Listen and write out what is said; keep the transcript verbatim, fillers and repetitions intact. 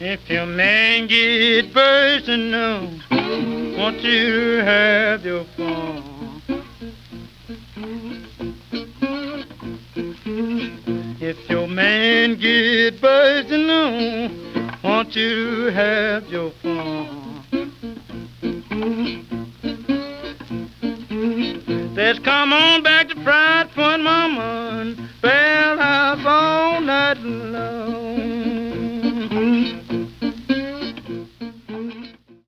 If your man get personal, want you to have your fun. If your man get personal, want you to have your fun. Let's come on back to Fried Fun Mama and Bell House all night long.